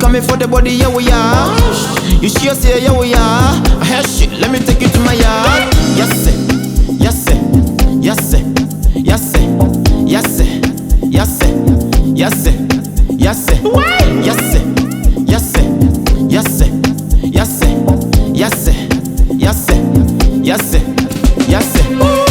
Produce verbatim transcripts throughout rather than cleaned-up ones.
coming for the body, yeah we are. You sure say yeah we are. I hear shit, let me take you to my yard. Yes sir, yes sir, yes sir, yes sir, yes sir, yes sir, yes sir, yes sir, yes sir, yes sir, yes sir, yes sir, yes sir, yes sir, yes sir, yes sir.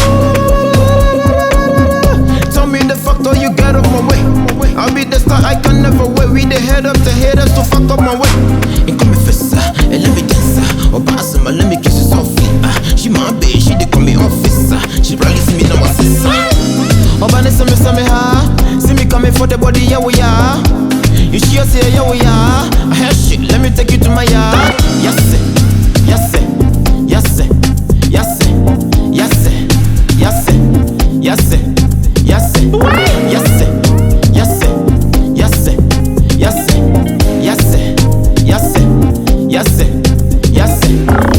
Tell me the factor you get off my way. I'll be the star, I can never wait. We the head up the haters to fuck up my way. And come me first, and let me dance. Or pass my let me kiss you softly. Uh, she my bitch, she they call me officer. She probably see me now as sister. Oh, but they say me, say me ha. See me coming for the body, yeah we are. You sure say yeah we are. I hear shit, let me take you to my yard. Yes sir, yes sir, yes sir, yes sir, yes sir, yes sir, yes sir, yes sir, yes sir. Yes sir, yes sir, yes sir, yes sir, yes sir, yes sir, yes sir.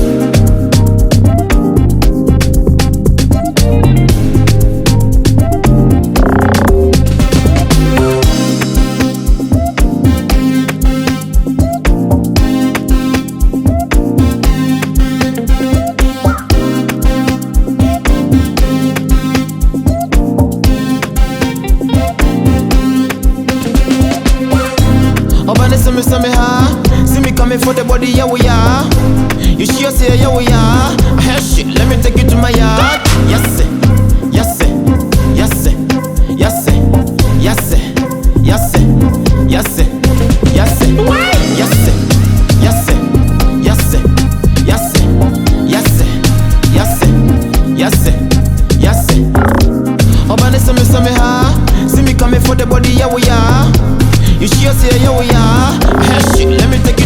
See me, see me, ha. See me coming for the body, yeah we are. You sure say yeah we are. I hear shit, let me take you to my yard. Yes sir, yes sir, yes sir, yes sir, yes sir, yes sir, yes sir, yes sir, yes sir, yes sir, yes sir, yes sir, yes sir, yes sir, yes sir, yes sir. Oh, but see me, see me, ha. See me coming for the body, yeah we are. You sure say yeah we are. I hear shit, let me take